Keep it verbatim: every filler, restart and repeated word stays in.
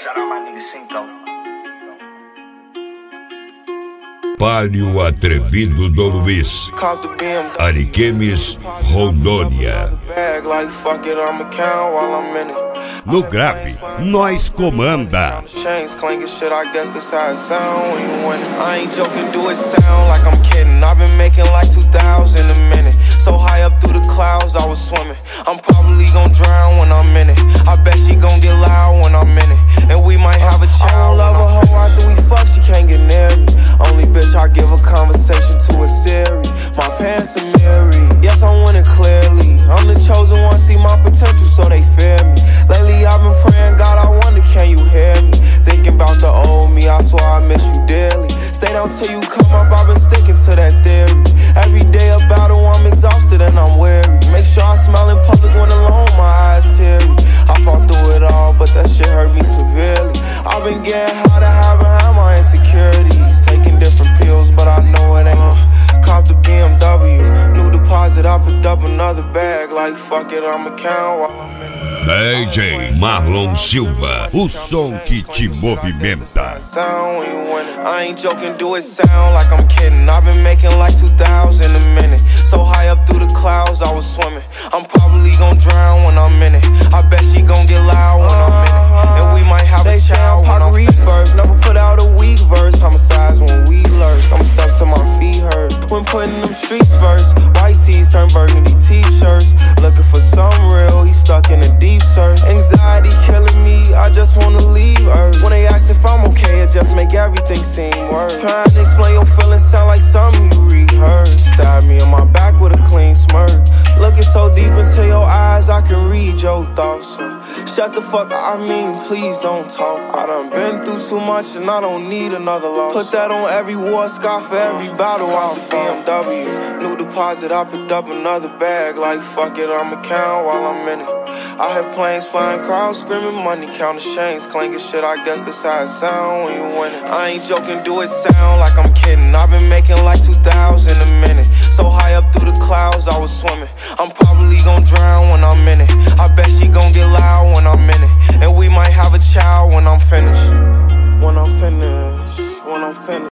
Shout out my nigga Cinco. Páreo Atrevido do Luiz, Ariquemes, Rondônia. No grave, nós comanda. I ain't joking, do it sound like I'm kidding. I've been making like two thousand a minute. So high up through the clouds, I was swimming. I'm probably gon' drown when I'm in it. I bet she gon' get loud when I'm in it. And we might have a child. I don't love a hoe after we fuck, she can't get near me. Only bitch I give a conversation to a Siri. My pants are mirrory. Yes, I'm winning clearly. I'm the chosen one, see my potential, so they fear me. Lately I've been praying, God, I wonder, can you hear me? Thinking about the old me, I swear I miss you dearly. Stay down till you come up, I've been sticking to that theory. Every day a battle, I'm exhausted and I'm weary. Make sure I smile in public when alone, my eyes teary. I fought through it all, but that shit hurt me severely. I've been getting high to hide behind my insecurities. Taking different pills, but I know it ain't. Cop the B M W, new deposit, I picked up another bag. Like fuck it, I'ma count while I'm in it. D J Marlon Silva, o som que te movimenta. I ain't joking, do it sound like I'm kidding. I've been making like two thousand a minute. So high up through the clouds, I was swimming. I'm probably gon' drown when I'm in it. I bet she gon' get loud when I'm in it. And we might have a child when I'm rebirth. Never put out a weak verse. Homicides when we lurk. I'm stuck till my feet hurt. When putting them streets first. White tees turn burgundy t-shirts. Looking for some real, he stuck in a deep search. Anxiety killing me, I just wanna leave Earth. When they ask if I'm okay, it just make everything seem worse. Trying to explain your feelings sound like something you rehearsed. Stab me in my back with a clean smirk. Looking so deep into your eyes, I can read your thoughts. So shut the fuck up, I mean, please don't talk. I done been through too much and I don't need another loss. Put that on every war scar for every battle I fought. B M W, new deposit, I picked up another bag. Like fuck it, I'ma count while I'm in it. I heard planes flying, crowds screaming, money counting chains, clanking shit, I guess that's how it sound when you win it. I ain't joking, do it sound like I'm kidding. I've been making like two thousand a minute. So high up through the clouds, I was swimming. I'm probably gon' drown when I'm in it. I bet she gon' get loud when I'm in it. And we might have a child when I'm finished. When I'm finished, when I'm finished.